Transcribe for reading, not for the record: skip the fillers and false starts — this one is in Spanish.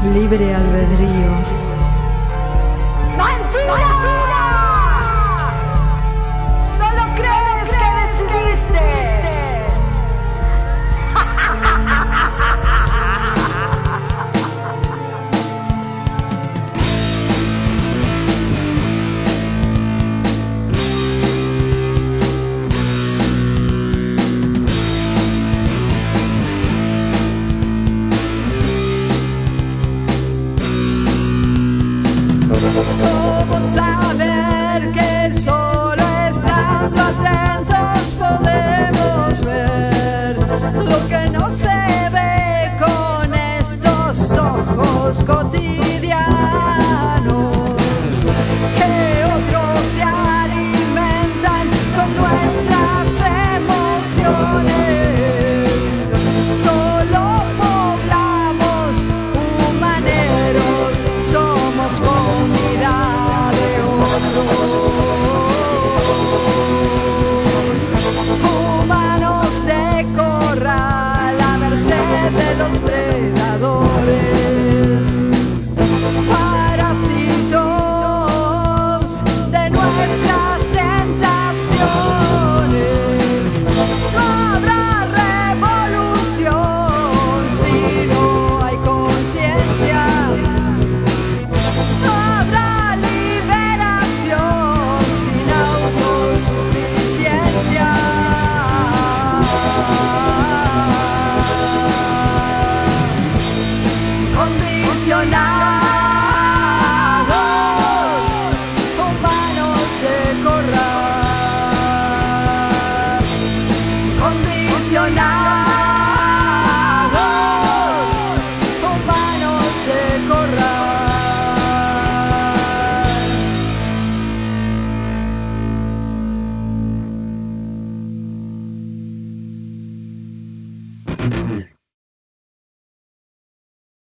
libre albedrío. ¡Mentira! ¡Solo crees que decidiste! ¿Cómo saber que solo estando atentos podemos ver lo que no se ve con estos ojos cotidianos? Que otros se alimentan con nuestras emociones. Solo poblamos humaneros, somos comida de otros. Humanos de corral a merced de los predadores. Parásitos de nuestras tentaciones. No habrá revolución si no hay conciencia. No habrá liberación sin autosuficiencia. Condicionar